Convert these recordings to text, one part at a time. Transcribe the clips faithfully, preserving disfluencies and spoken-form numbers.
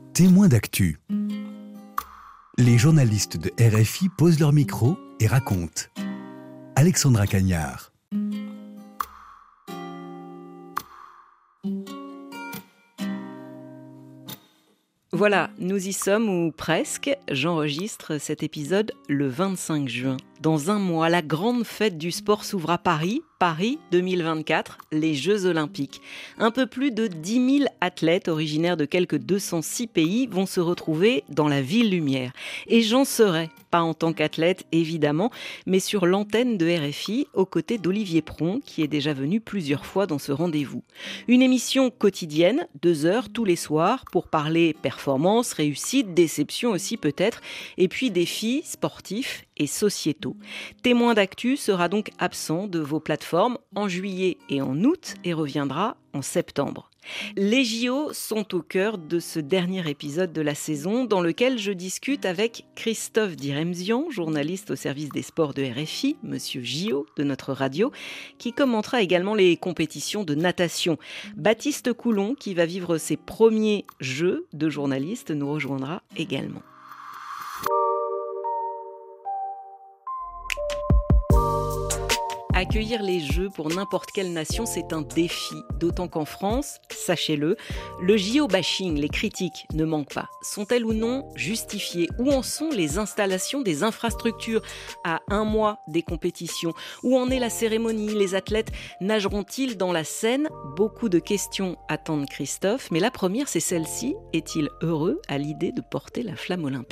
Témoins d'actu. Les journalistes de R F I posent leur micro et racontent. Alexandra Cagnard. Voilà, nous y sommes, ou presque. J'enregistre cet épisode le vingt-cinq juin. Dans un mois, la grande fête du sport s'ouvre à Paris. Paris deux mille vingt-quatre, les Jeux Olympiques. Un peu plus de dix mille athlètes originaires de quelques deux cent six pays vont se retrouver dans la Ville Lumière. Et j'en serai, pas en tant qu'athlète évidemment, mais sur l'antenne de R F I, aux côtés d'Olivier Pron, qui est déjà venu plusieurs fois dans ce rendez-vous. Une émission quotidienne, deux heures tous les soirs, pour parler performance, réussite, déception aussi peut-être, et puis défis sportifs et sociétaux. Témoin d'actu sera donc absent de vos plateformes en juillet et en août et reviendra en septembre. Les J O sont au cœur de ce dernier épisode de la saison dans lequel je discute avec Christophe Diremzian, journaliste au service des sports de R F I, Monsieur J O de notre radio, qui commentera également les compétitions de natation. Baptiste Coulon, qui va vivre ses premiers jeux de journaliste, nous rejoindra également. Accueillir les Jeux pour n'importe quelle nation, c'est un défi. D'autant qu'en France, sachez-le, le J O bashing, les critiques ne manquent pas. Sont-elles ou non justifiées ? Où en sont les installations des infrastructures à un mois des compétitions ? Où en est la cérémonie ? Les athlètes nageront-ils dans la Seine ? Beaucoup de questions attendent Christophe, mais la première, c'est celle-ci. Est-il heureux à l'idée de porter la flamme olympique ?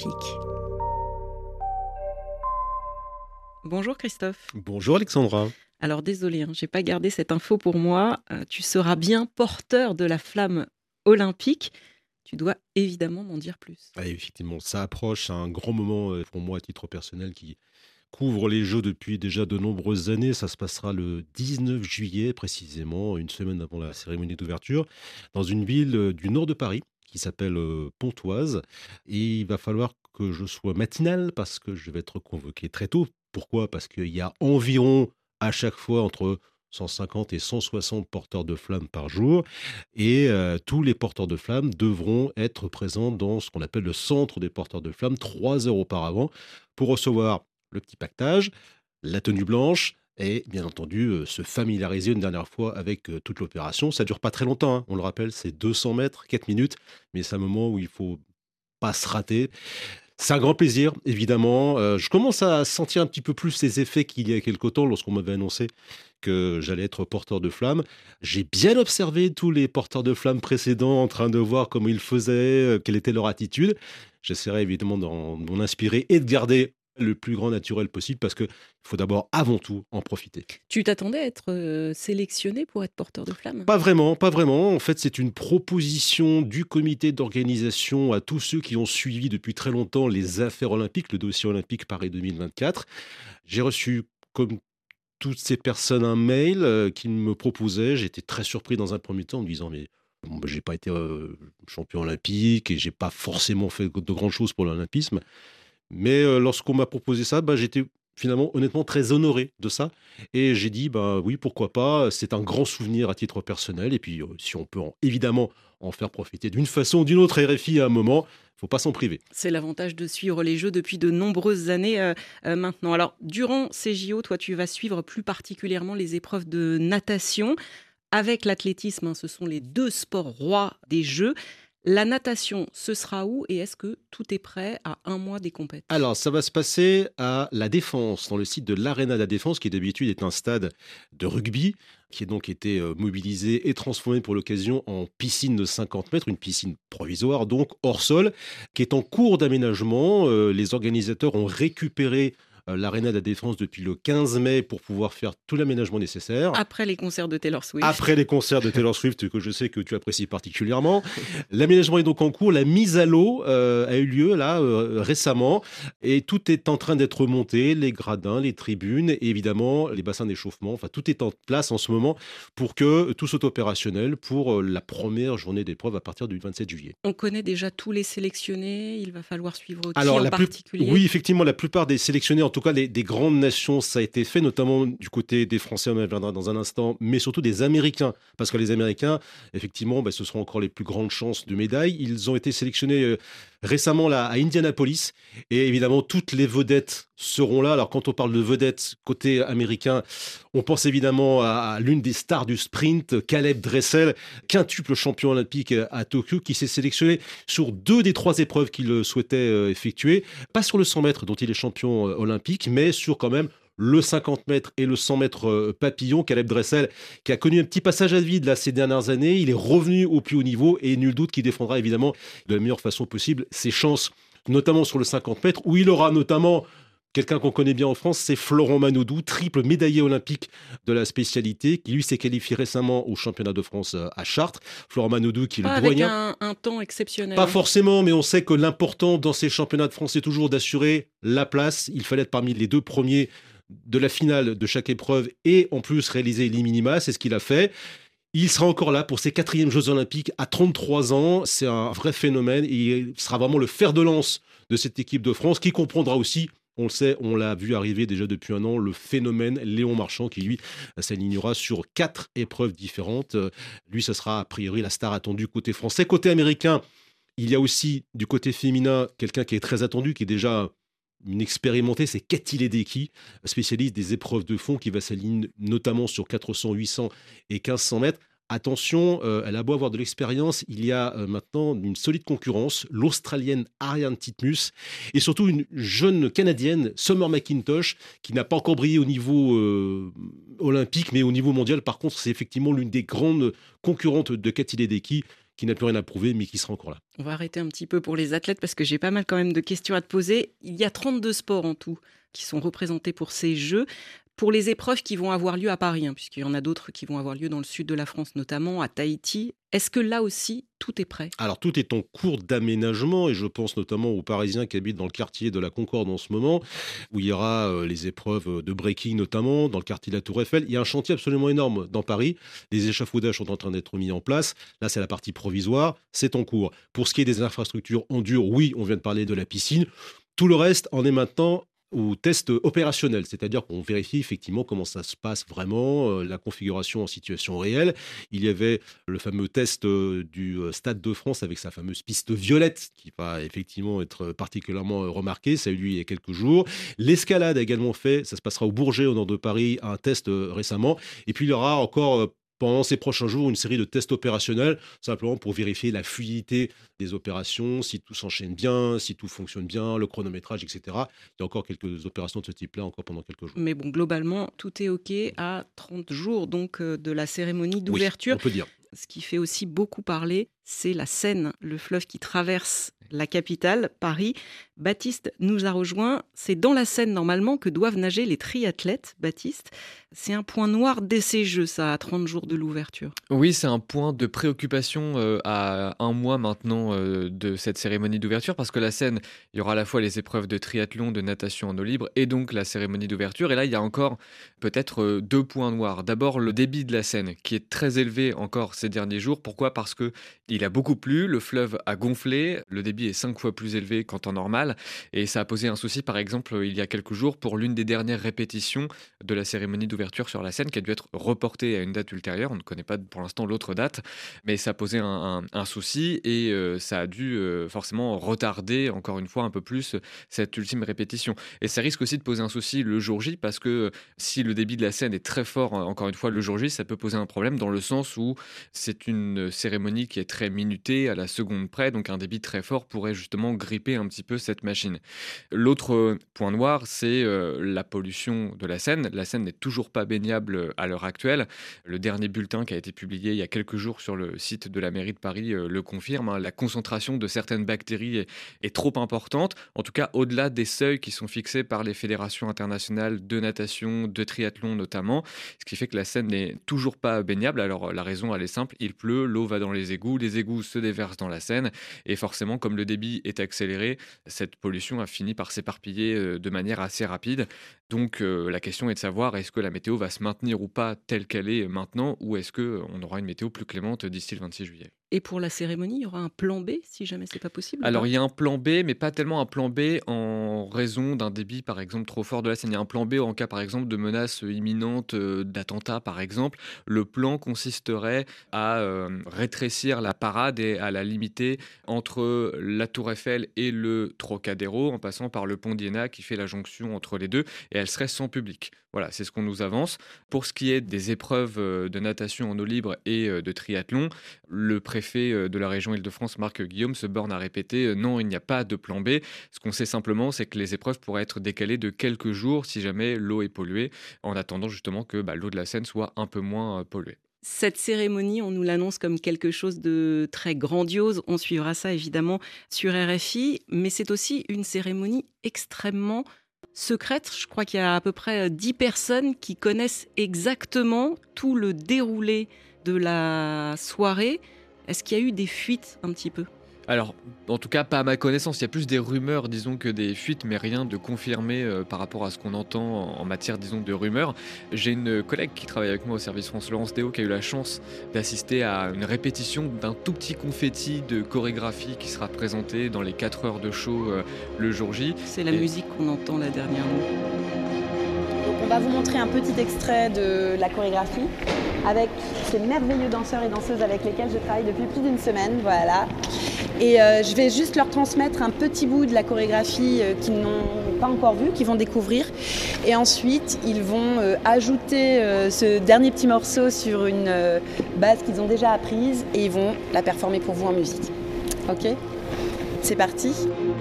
Bonjour Christophe. Bonjour Alexandra. Alors désolé, hein, j'ai pas gardé cette info pour moi. Euh, tu seras bien porteur de la flamme olympique. Tu dois évidemment m'en dire plus. Ah, effectivement, ça approche, c'est un grand moment pour moi à titre personnel qui couvre les Jeux depuis déjà de nombreuses années. Ça se passera le dix-neuf juillet précisément, une semaine avant la cérémonie d'ouverture, dans une ville du nord de Paris qui s'appelle Pontoise. Et il va falloir que je sois matinal parce que je vais être convoqué très tôt. Pourquoi ? Parce qu'il y a environ à chaque fois entre cent cinquante et cent soixante porteurs de flammes par jour. Et euh, tous les porteurs de flammes devront être présents dans ce qu'on appelle le centre des porteurs de flammes trois heures auparavant pour recevoir le petit pactage, la tenue blanche et bien entendu euh, se familiariser une dernière fois avec euh, toute l'opération. Ça ne dure pas très longtemps, hein. On le rappelle, c'est deux cents mètres, quatre minutes, mais c'est un moment où il ne faut pas se rater. C'est un grand plaisir, évidemment. Euh, je commence à sentir un petit peu plus ces effets qu'il y a quelque temps lorsqu'on m'avait annoncé que j'allais être porteur de flammes. J'ai bien observé tous les porteurs de flammes précédents en train de voir comment ils faisaient, euh, quelle était leur attitude. J'essaierai évidemment d'en, d'en inspirer et de garder le plus grand naturel possible parce qu'il faut d'abord, avant tout, en profiter. Tu t'attendais à être euh, sélectionné pour être porteur de flammes ? Pas vraiment, pas vraiment. En fait, c'est une proposition du comité d'organisation à tous ceux qui ont suivi depuis très longtemps les affaires olympiques, le dossier olympique Paris deux mille vingt-quatre. J'ai reçu, comme toutes ces personnes, un mail euh, qui me proposait. J'étais très surpris dans un premier temps en me disant mais bon, ben, j'ai pas été euh, champion olympique et j'ai pas forcément fait de grandes choses pour l'olympisme. Mais euh, lorsqu'on m'a proposé ça, bah, j'étais finalement honnêtement très honoré de ça. Et j'ai dit, bah, oui, pourquoi pas, c'est un grand souvenir à titre personnel. Et puis, euh, si on peut en, évidemment en faire profiter d'une façon ou d'une autre R F I à un moment, il ne faut pas s'en priver. C'est l'avantage de suivre les Jeux depuis de nombreuses années euh, euh, maintenant. Alors, durant ces J O, toi, tu vas suivre plus particulièrement les épreuves de natation. Avec l'athlétisme, hein, ce sont les deux sports rois des Jeux. La natation, ce sera où et est-ce que tout est prêt à un mois des compètes ? Alors, ça va se passer à La Défense, dans le site de l'Arena de la Défense, qui d'habitude est un stade de rugby, qui a donc été mobilisé et transformé pour l'occasion en piscine de cinquante mètres, une piscine provisoire, donc hors sol, qui est en cours d'aménagement. Euh, les organisateurs ont récupéré l'Arena de la Défense depuis le quinze mai pour pouvoir faire tout l'aménagement nécessaire. Après les concerts de Taylor Swift. Après les concerts de Taylor Swift, que je sais que tu apprécies particulièrement. L'aménagement est donc en cours. La mise à l'eau euh, a eu lieu là euh, récemment et tout est en train d'être monté, les gradins, les tribunes et évidemment les bassins d'échauffement. Enfin, tout est en place en ce moment pour que tout soit opérationnel pour la première journée d'épreuve à partir du vingt-sept juillet. On connaît déjà tous les sélectionnés. Il va falloir suivre qui Alors, en la plus... particulier ? Oui, effectivement, la plupart des sélectionnés, en tout tout cas, les, des grandes nations, ça a été fait, notamment du côté des Français, on y reviendra dans un instant, mais surtout des Américains. Parce que les Américains, effectivement, bah, ce seront encore les plus grandes chances de médaille. Ils ont été sélectionnés euh, récemment là, à Indianapolis. Et évidemment, toutes les vedettes seront là. Alors, quand on parle de vedettes côté américain, on pense évidemment à, à l'une des stars du sprint, Caleb Dressel, quintuple champion olympique à Tokyo, qui s'est sélectionné sur deux des trois épreuves qu'il souhaitait euh, effectuer. Pas sur le cent mètres, dont il est champion euh, olympique, mais sur quand même le cinquante mètres et le cent mètres euh, papillon. Caleb Dressel, qui a connu un petit passage à vide là, ces dernières années, il est revenu au plus haut niveau et nul doute qu'il défendra évidemment de la meilleure façon possible ses chances, notamment sur le cinquante mètres, où il aura notamment quelqu'un qu'on connaît bien en France, c'est Florent Manodou, triple médaillé olympique de la spécialité, qui lui s'est qualifié récemment au championnat de France à Chartres. Florent Manodou qui est Pas le avec doyen. un, un temps exceptionnel. Pas hein. forcément, mais on sait que l'important dans ces championnats de France, c'est toujours d'assurer la place. Il fallait être parmi les deux premiers de la finale de chaque épreuve et en plus réaliser les minima. C'est ce qu'il a fait. Il sera encore là pour ses quatrièmes Jeux Olympiques à trente-trois ans. C'est un vrai phénomène. Il sera vraiment le fer de lance de cette équipe de France qui comprendra aussi, on le sait, on l'a vu arriver déjà depuis un an, le phénomène Léon Marchand qui, lui, s'alignera sur quatre épreuves différentes. Lui, ce sera a priori la star attendue côté français. Côté américain, il y a aussi du côté féminin quelqu'un qui est très attendu, qui est déjà une expérimentée, c'est Katy Ledecky, spécialiste des épreuves de fond, qui va s'aligner notamment sur quatre cents, huit cents et mille cinq cents mètres. Attention, euh, elle a beau avoir de l'expérience, il y a euh, maintenant une solide concurrence, l'Australienne Ariane Titmus, et surtout une jeune Canadienne, Summer McIntosh, qui n'a pas encore brillé au niveau euh, olympique, mais au niveau mondial. Par contre, c'est effectivement l'une des grandes concurrentes de Katy Ledecky, qui n'a plus rien à prouver, mais qui sera encore là. On va arrêter un petit peu pour les athlètes parce que j'ai pas mal quand même de questions à te poser. Il y a trente-deux sports en tout qui sont représentés pour ces Jeux. Pour les épreuves qui vont avoir lieu à Paris, hein, puisqu'il y en a d'autres qui vont avoir lieu dans le sud de la France, notamment à Tahiti, est-ce que là aussi, tout est prêt ? Alors, tout est en cours d'aménagement, et je pense notamment aux Parisiens qui habitent dans le quartier de la Concorde en ce moment, où il y aura euh, les épreuves de breaking notamment, dans le quartier de la Tour Eiffel. Il y a un chantier absolument énorme dans Paris. Les échafaudages sont en train d'être mis en place. Là, c'est la partie provisoire, c'est en cours. Pour ce qui est des infrastructures en dur, oui, on vient de parler de la piscine. Tout le reste en est maintenant au test opérationnel, c'est-à-dire qu'on vérifie effectivement comment ça se passe vraiment, euh, la configuration en situation réelle. Il y avait le fameux test euh, du euh, Stade de France avec sa fameuse piste violette qui va effectivement être particulièrement euh, remarquée. Ça a eu lieu il y a quelques jours. L'escalade a également fait, ça se passera au Bourget au nord de Paris, un test euh, récemment. Et puis il y aura encore euh, pendant ces prochains jours une série de tests opérationnels, simplement pour vérifier la fluidité des opérations, si tout s'enchaîne bien, si tout fonctionne bien, le chronométrage, et cetera. Il y a encore quelques opérations de ce type-là, encore pendant quelques jours. Mais bon, globalement, tout est OK à trente jours donc euh, de la cérémonie d'ouverture. Oui, on peut dire. Ce qui fait aussi beaucoup parler, c'est la Seine, le fleuve qui traverse la capitale, Paris. Baptiste nous a rejoint. C'est dans la Seine, normalement, que doivent nager les triathlètes, Baptiste. C'est un point noir dès ces Jeux, ça, à trente jours de l'ouverture. Oui, c'est un point de préoccupation euh, à un mois maintenant euh, de cette cérémonie d'ouverture, parce que la Seine, il y aura à la fois les épreuves de triathlon, de natation en eau libre, et donc la cérémonie d'ouverture. Et là, il y a encore peut-être euh, deux points noirs. D'abord, le débit de la Seine, qui est très élevé encore ces derniers jours. Pourquoi ? Parce que il a beaucoup plu, le fleuve a gonflé, le débit est cinq fois plus élevé qu'en temps normal, et ça a posé un souci, par exemple, il y a quelques jours, pour l'une des dernières répétitions de la cérémonie d'ouverture sur la Seine, qui a dû être reportée à une date ultérieure. On ne connaît pas pour l'instant l'autre date, mais ça a posé un, un, un souci, et euh, ça a dû euh, forcément retarder, encore une fois, un peu plus cette ultime répétition. Et ça risque aussi de poser un souci le jour J, parce que si le débit de la Seine est très fort, encore une fois, le jour J, ça peut poser un problème, dans le sens où c'est une cérémonie qui est très minutée, à la seconde près, donc un débit très fort pourrait justement gripper un petit peu cette machine. L'autre point noir, c'est euh, la pollution de la Seine. La Seine n'est toujours pas baignable à l'heure actuelle. Le dernier bulletin qui a été publié il y a quelques jours sur le site de la mairie de Paris euh, le confirme, hein. La concentration de certaines bactéries est, est trop importante, en tout cas au-delà des seuils qui sont fixés par les fédérations internationales de natation, de triathlon notamment, ce qui fait que la Seine n'est toujours pas baignable. Alors la raison, elle est simple, il pleut, l'eau va dans les égouts, les égouts se déversent dans la Seine, et forcément, comme le débit est accéléré, cette pollution a fini par s'éparpiller euh, de manière assez rapide. Donc euh, la question est de savoir, est-ce que la météo va se maintenir ou pas telle qu'elle est maintenant, ou est-ce qu'on aura une météo plus clémente d'ici le vingt-six juillet ? Et pour la cérémonie, il y aura un plan B si jamais c'est pas possible? Alors, Pas il y a un plan B, mais pas tellement un plan B en raison d'un débit, par exemple, trop fort de la scène. Il y a un plan B en cas, par exemple, de menace imminente euh, d'attentat, par exemple. Le plan consisterait à euh, rétrécir la parade et à la limiter entre la Tour Eiffel et le Trocadéro, en passant par le pont d'Iéna qui fait la jonction entre les deux, et elle serait sans public. Voilà, c'est ce qu'on nous avance. Pour ce qui est des épreuves euh, de natation en eau libre et euh, de triathlon, le préfet euh, de la région Île-de-France, Marc Guillaume, se borne à répéter euh, non, il n'y a pas de plan B. Ce qu'on sait simplement, c'est que les épreuves pourraient être décalées de quelques jours si jamais l'eau est polluée, en attendant justement que bah, l'eau de la Seine soit un peu moins euh, polluée. Cette cérémonie, on nous l'annonce comme quelque chose de très grandiose. On suivra ça évidemment sur R F I, mais c'est aussi une cérémonie extrêmement secrète. Je crois qu'il y a à peu près dix personnes qui connaissent exactement tout le déroulé de la soirée. Est-ce qu'il y a eu des fuites un petit peu? Alors, en tout cas, pas à ma connaissance. Il y a plus des rumeurs, disons, que des fuites, mais rien de confirmé euh, par rapport à ce qu'on entend en, en matière, disons, de rumeurs. J'ai une collègue qui travaille avec moi au service France, Laurence Déo, qui a eu la chance d'assister à une répétition d'un tout petit confetti de chorégraphie qui sera présenté dans les quatre heures de show euh, le jour J. C'est la Et- musique qu'on entend là dernièrement. Donc on va vous montrer un petit extrait de la chorégraphie avec ces merveilleux danseurs et danseuses avec lesquels je travaille depuis plus d'une semaine. Voilà. Et euh, je vais juste leur transmettre un petit bout de la chorégraphie euh, qu'ils n'ont pas encore vue, qu'ils vont découvrir. Et ensuite, ils vont euh, ajouter euh, ce dernier petit morceau sur une euh, base qu'ils ont déjà apprise et ils vont la performer pour vous en musique. Ok ? C'est parti.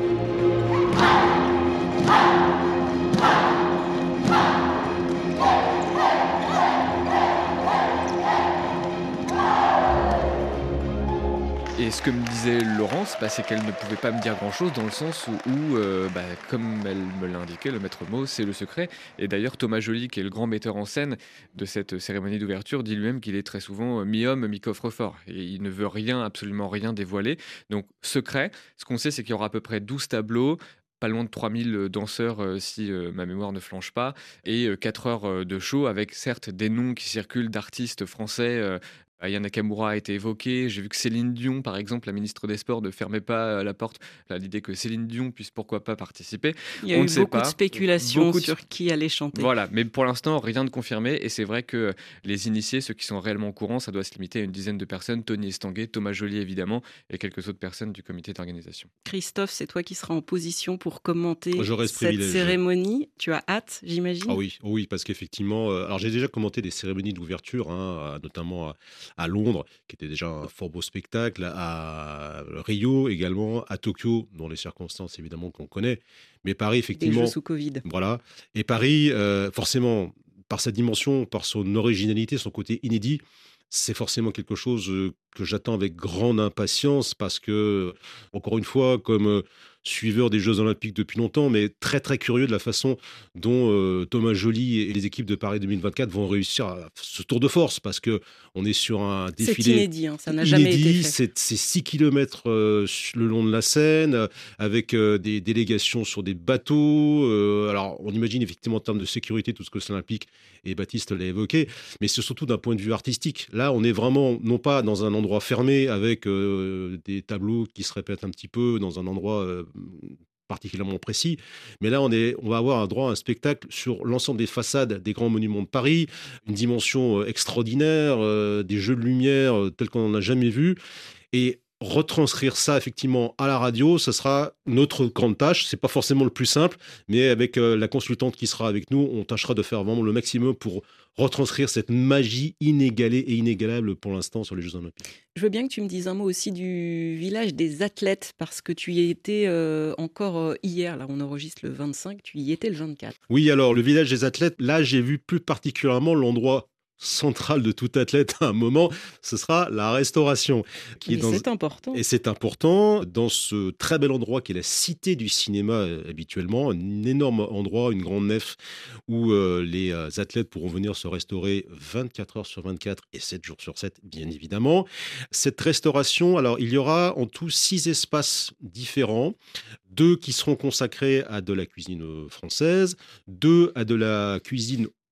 Et ce que me disait Laurence, bah, c'est qu'elle ne pouvait pas me dire grand-chose dans le sens où, où, euh, bah, comme elle me l'a indiqué, le maître mot, c'est le secret. Et d'ailleurs, Thomas Joly, qui est le grand metteur en scène de cette cérémonie d'ouverture, dit lui-même qu'il est très souvent euh, mi-homme, mi-coffre-fort. Et il ne veut rien, absolument rien dévoiler. Donc, secret. Ce qu'on sait, c'est qu'il y aura à peu près douze tableaux, pas loin de trois mille danseurs euh, si euh, ma mémoire ne flanche pas, et euh, quatre heures euh, de show avec certes des noms qui circulent d'artistes français. euh, Aya Nakamura a été évoquée. J'ai vu que Céline Dion, par exemple, la ministre des Sports, ne fermait pas euh, la porte à l'idée que Céline Dion puisse pourquoi pas participer. Il y a On eu ne sait beaucoup pas. de spéculations Beaucoup de- sur qui allait chanter. Voilà, mais pour l'instant, rien de confirmé. Et c'est vrai que les initiés, ceux qui sont réellement au courant, ça doit se limiter à une dizaine de personnes. Tony Estanguet, Thomas Joly évidemment, et quelques autres personnes du comité d'organisation. Christophe, c'est toi qui seras en position pour commenter J'aurai ce cette privilège. cérémonie. Tu as hâte, j'imagine? Ah oui, oh oui, parce qu'effectivement, euh, alors j'ai déjà commenté des cérémonies d'ouverture, hein, à- notamment à, à Londres, qui était déjà un fort beau spectacle, à Rio également, à Tokyo, dans les circonstances évidemment qu'on connaît, mais Paris Des effectivement, jeux sous Covid. voilà, et Paris, euh, forcément, par sa dimension, par son originalité, son côté inédit, c'est forcément quelque chose euh, que j'attends avec grande impatience parce que, encore une fois, comme euh, suiveur des Jeux Olympiques depuis longtemps, mais très très curieux de la façon dont euh, Thomas Joly et les équipes de Paris deux mille vingt-quatre vont réussir à ce tour de force parce que on est sur un C'est défilé inédit, hein, ça n'a jamais inédit, été fait. c'est c'est six kilomètres le long de la Seine, euh, avec euh, des délégations sur des bateaux. euh, alors, on imagine effectivement en termes de sécurité tout ce que cela implique, et Baptiste l'a évoqué, mais c'est surtout d'un point de vue artistique. Là, on est vraiment, non pas dans un endroit fermé, avec euh, des tableaux qui se répètent un petit peu, dans un endroit euh, particulièrement précis, mais là, on, est, on va avoir un droit à un spectacle sur l'ensemble des façades des grands monuments de Paris, une dimension euh, extraordinaire, euh, des jeux de lumière euh, tels qu'on n'en a jamais vu, et retranscrire ça effectivement à la radio, ce sera notre grande tâche. C'est pas forcément le plus simple, mais avec euh, la consultante qui sera avec nous, on tâchera de faire vraiment le maximum pour retranscrire cette magie inégalée et inégalable pour l'instant sur les Jeux Olympiques. Je veux bien que tu me dises un mot aussi du village des athlètes, parce que tu y étais euh, encore euh, hier. Là, on enregistre le vingt-cinq, tu y étais le vingt-quatre. Oui, alors le village des athlètes, là j'ai vu plus particulièrement l'endroit central de tout athlète à un moment, ce sera la restauration. Qui est Mais dans... c'est important. Et c'est important dans ce très bel endroit qui est la cité du cinéma euh, habituellement, un énorme endroit, une grande nef où euh, les euh, athlètes pourront venir se restaurer vingt-quatre heures sur vingt-quatre et sept jours sur sept, bien évidemment. Cette restauration, alors il y aura en tout six espaces différents, deux qui seront consacrés à de la cuisine française, deux à de la cuisine,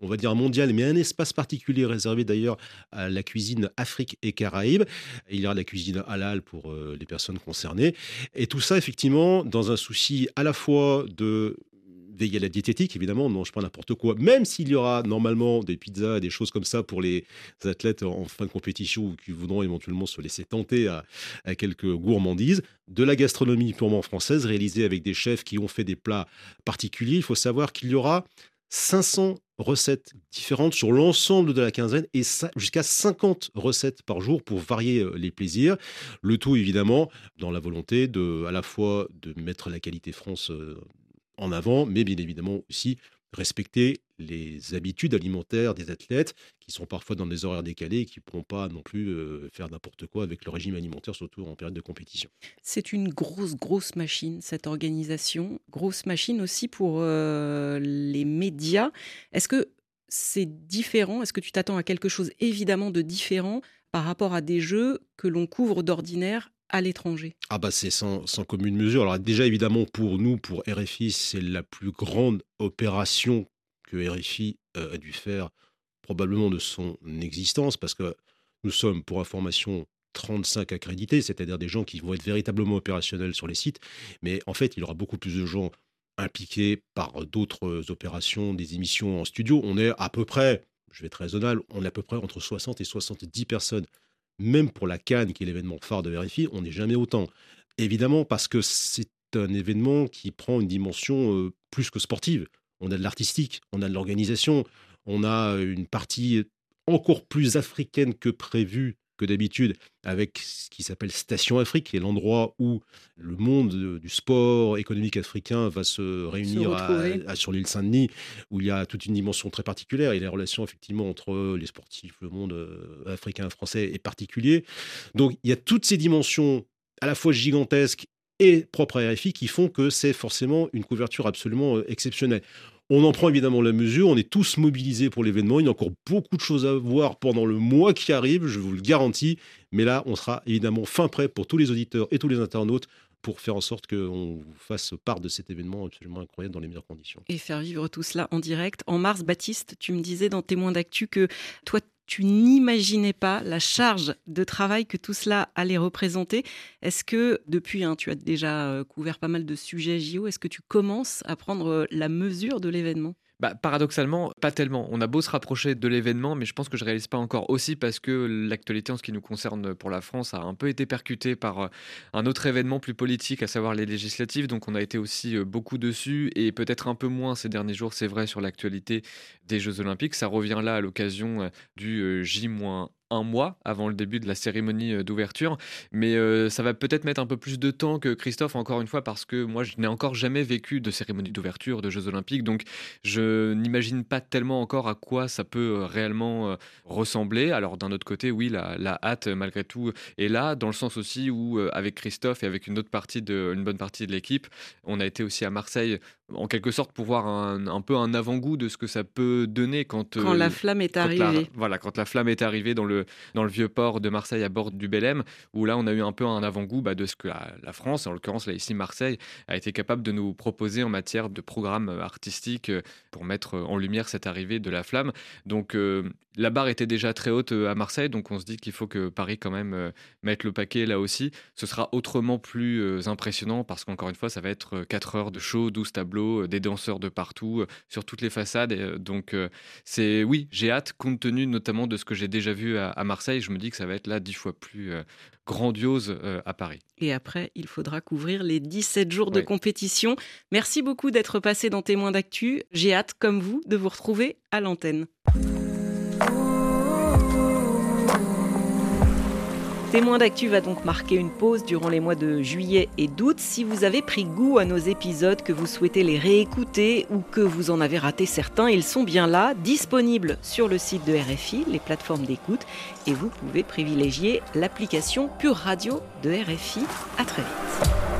on va dire mondial, mais un espace particulier réservé d'ailleurs à la cuisine Afrique et Caraïbes. Il y aura la cuisine halal pour euh, les personnes concernées. Et tout ça, effectivement, dans un souci à la fois de veiller à la diététique, évidemment, on ne mange pas n'importe quoi, même s'il y aura normalement des pizzas, des choses comme ça pour les athlètes en fin de compétition ou qui voudront éventuellement se laisser tenter à, à quelques gourmandises. De la gastronomie purement française, réalisée avec des chefs qui ont fait des plats particuliers. Il faut savoir qu'il y aura cinq cents recettes différentes sur l'ensemble de la quinzaine et ça, jusqu'à cinquante recettes par jour pour varier les plaisirs. Le tout, évidemment, dans la volonté de, à la fois de mettre la qualité France euh, en avant, mais bien évidemment aussi respecter les habitudes alimentaires des athlètes qui sont parfois dans des horaires décalés et qui ne pourront pas non plus euh, faire n'importe quoi avec le régime alimentaire, surtout en période de compétition. C'est une grosse, grosse machine, cette organisation. Grosse machine aussi pour euh, les médias. Est-ce que c'est différent ? Est-ce que tu t'attends à quelque chose évidemment de différent par rapport à des jeux que l'on couvre d'ordinaire à l'étranger? Ah bah c'est sans, sans commune mesure. Alors déjà évidemment pour nous, pour R F I, c'est la plus grande opération que R F I euh, a dû faire probablement de son existence parce que nous sommes pour information trente-cinq accrédités, c'est-à-dire des gens qui vont être véritablement opérationnels sur les sites. Mais en fait il y aura beaucoup plus de gens impliqués par d'autres opérations, des émissions en studio. On est à peu près, je vais être raisonnable, on est à peu près entre soixante et soixante-dix personnes. Même pour la Cannes, qui est l'événement phare de R F I, on n'est jamais autant. Évidemment, parce que c'est un événement qui prend une dimension euh, plus que sportive. On a de l'artistique, on a de l'organisation, on a une partie encore plus africaine que prévu, que d'habitude, avec ce qui s'appelle Station Afrique, qui est l'endroit où le monde du sport économique africain va se réunir se à, à, sur l'île Saint-Denis, où il y a toute une dimension très particulière et les relations effectivement entre les sportifs, le monde africain, français est particulier. Donc il y a toutes ces dimensions à la fois gigantesques et propres à R F I qui font que c'est forcément une couverture absolument exceptionnelle. On en prend évidemment la mesure, on est tous mobilisés pour l'événement, il y a encore beaucoup de choses à voir pendant le mois qui arrive, je vous le garantis, mais là on sera évidemment fin prêt pour tous les auditeurs et tous les internautes pour faire en sorte qu'on vous fasse part de cet événement absolument incroyable dans les meilleures conditions. Et faire vivre tout cela en direct. En mars, Baptiste, tu me disais dans Témoins d'actu que toi, tu n'imaginais pas la charge de travail que tout cela allait représenter. Est-ce que, depuis, hein, tu as déjà couvert pas mal de sujets J O, est-ce que tu commences à prendre la mesure de l'événement ? Bah, paradoxalement, pas tellement. On a beau se rapprocher de l'événement, mais je pense que je réalise pas encore aussi parce que l'actualité en ce qui nous concerne pour la France a un peu été percutée par un autre événement plus politique, à savoir les législatives. Donc on a été aussi beaucoup dessus et peut-être un peu moins ces derniers jours, c'est vrai, sur l'actualité des Jeux Olympiques. Ça revient là à l'occasion du J un mois avant le début de la cérémonie d'ouverture, mais euh, ça va peut-être mettre un peu plus de temps que Christophe, encore une fois, parce que moi je n'ai encore jamais vécu de cérémonie d'ouverture de Jeux Olympiques, donc je n'imagine pas tellement encore à quoi ça peut réellement euh, ressembler. Alors d'un autre côté, oui, la, la hâte malgré tout est là, dans le sens aussi où euh, avec Christophe et avec une autre partie de, une bonne partie de l'équipe, on a été aussi à Marseille en quelque sorte pour voir un, un peu un avant-goût de ce que ça peut donner quand, quand euh, la flamme est quand arrivée. La, voilà, quand la flamme est arrivée dans le, dans le vieux port de Marseille à bord du Belém, où là on a eu un peu un avant-goût bah, de ce que la, la France, en l'occurrence là ici Marseille, a été capable de nous proposer en matière de programmes artistiques pour mettre en lumière cette arrivée de la flamme. Donc euh, la barre était déjà très haute à Marseille, donc on se dit qu'il faut que Paris quand même euh, mette le paquet là aussi. Ce sera autrement plus euh, impressionnant parce qu'encore une fois ça va être quatre heures de show, douze tableaux, des danseurs de partout, euh, sur toutes les façades. Et, euh, donc euh, c'est oui, j'ai hâte compte tenu notamment de ce que j'ai déjà vu à, à Marseille. Je me dis que ça va être là dix fois plus euh, grandiose euh, à Paris. Et après, il faudra couvrir les dix-sept jours de ouais. compétition. Merci beaucoup d'être passé dans Témoins d'actu. J'ai hâte, comme vous, de vous retrouver à l'antenne. Témoins d'actu va donc marquer une pause durant les mois de juillet et d'août. Si vous avez pris goût à nos épisodes, que vous souhaitez les réécouter ou que vous en avez raté certains, ils sont bien là, disponibles sur le site de R F I, les plateformes d'écoute, et vous pouvez privilégier l'application Pure Radio de R F I. À très vite.